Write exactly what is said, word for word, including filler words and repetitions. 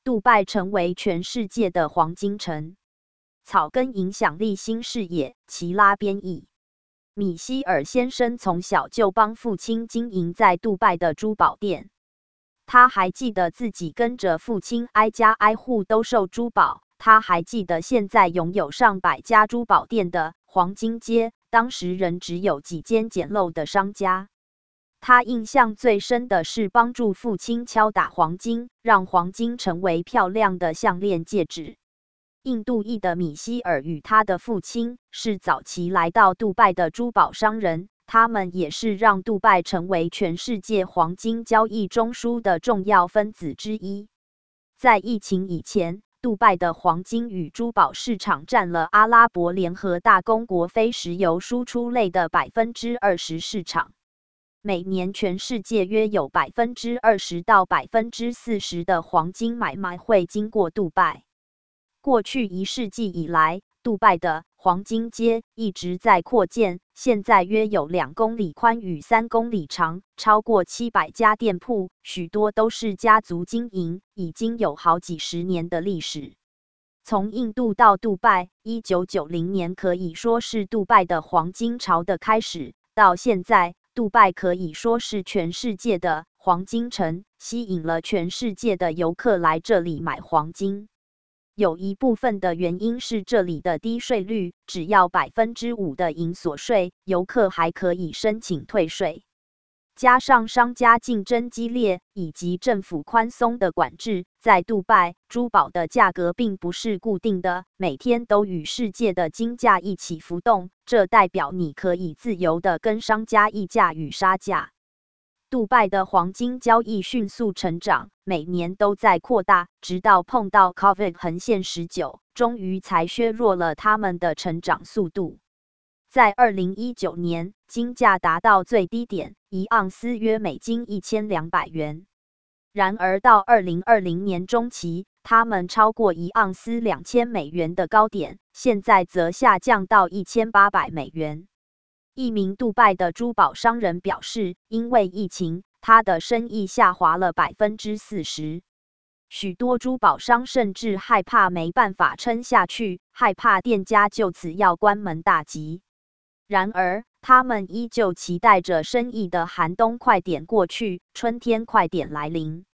杜拜成为全世界的黄金城。草根影响力新视野，齐拉编译。米歇尔先生从小就帮父亲经营在杜拜的珠宝店。他还记得自己跟着父亲挨家挨户兜售珠宝。他还记得现在拥有上百家珠宝店的黄金街，当时仍只有几间简陋的商家。他印象最深的是帮助父亲敲打黄金，让黄金成为漂亮的项链戒指。印度裔的米歇尔与他的父亲是早期来到杜拜的珠宝商人，他们也是让杜拜成为全世界黄金交易中枢的重要分子之一。在疫情以前，杜拜的黄金与珠宝市场占了阿拉伯联合大公国非石油输出类的 百分之二十 市场。每年全世界约有 百分之二十 到 百分之四十 的黄金买卖会经过杜拜。过去一世纪以来，杜拜的黄金街一直在扩建，现在约有两公里宽与三公里长，超过七百家店铺，许多都是家族经营，已经有好几十年的历史。从印度到杜拜，一九九零年可以说是杜拜的黄金潮的开始，到现在，杜拜可以说是全世界的黄金城，吸引了全世界的游客来这里买黄金。有一部分的原因是这里的低税率，只要 百分之五 的营所税，游客还可以申请退税。加上商家竞争激烈，以及政府宽松的管制，在杜拜，珠宝的价格并不是固定的，每天都与世界的金价一起浮动，这代表你可以自由地跟商家议价与杀价。杜拜的黄金交易迅速成长，每年都在扩大，直到碰到 COVID 横线十九，终于才削弱了他们的成长速度。在二零一九年，金价达到最低点，一盎司约美金一千两百元。然而到二零二零年中期，他们超过一盎司两千美元的高点，现在则下降到一千八百美元。一名杜拜的珠宝商人表示，因为疫情，他的生意下滑了 百分之四十。许多珠宝商甚至害怕没办法撑下去，害怕店家就此要关门大吉。然而，他们依旧期待着生意的寒冬快点过去，春天快点来临。